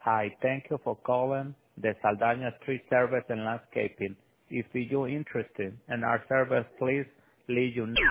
Hi, thank you for calling the Saldaña Street Service and Landscaping. If you're interested in our service, please leave your